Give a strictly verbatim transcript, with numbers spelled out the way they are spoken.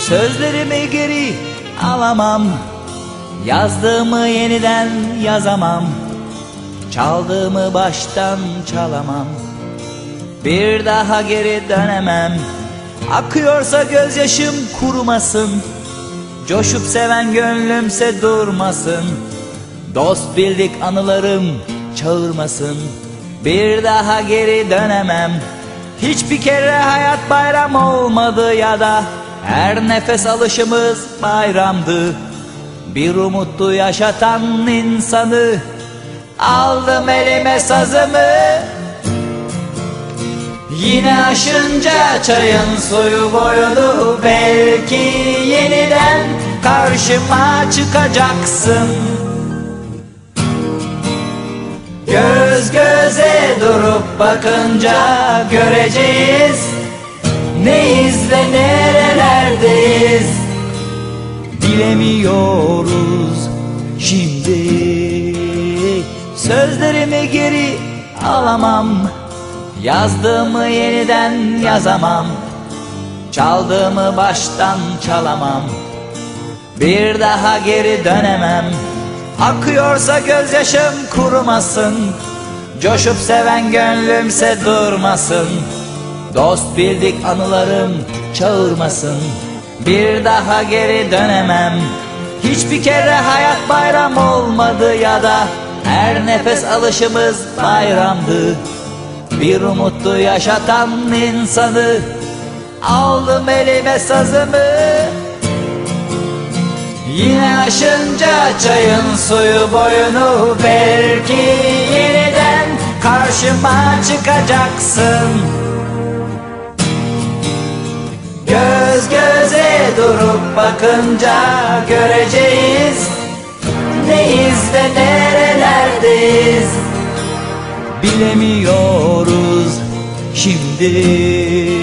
Sözlerimi geri alamam, yazdığımı yeniden yazamam, çaldığımı baştan çalamam. Bir daha geri dönemem. Akıyorsa gözyaşım kurumasın, coşup seven gönlümse durmasın. Dost bildik anılarım çağırmasın. Bir daha geri dönemem. Hiçbir kere hayat bayram olmadı ya da her nefes alışımız bayramdı. Bir umutlu yaşatan insanı aldım elime sazımı. Yine aşınca çayın suyu boyunu belki yeniden karşıma çıkacaksın. Göz göze durup bakınca göreceğiz neyiz ve nerelerdeyiz. Bilemiyoruz şimdi. Sözlerimi geri alamam, yazdığımı yeniden yazamam, çaldığımı baştan çalamam. Bir daha geri dönemem. Akıyorsa gözyaşım kurumasın, coşup seven gönlümse durmasın. Dost bildik anılarım çağırmasın. Bir daha geri dönemem. Hiçbir kere hayat bayram olmadı ya da her nefes alışımız bayramdı. Bir umutlu yaşatan insanı aldım elime sazımı. Yine aşınca çayın suyu boyunu belki yeniden karşıma çıkacaksın. Göz göze durup bakınca göreceğiz neyiz ve nerelerdeyiz. Bilemiyoruz şimdi.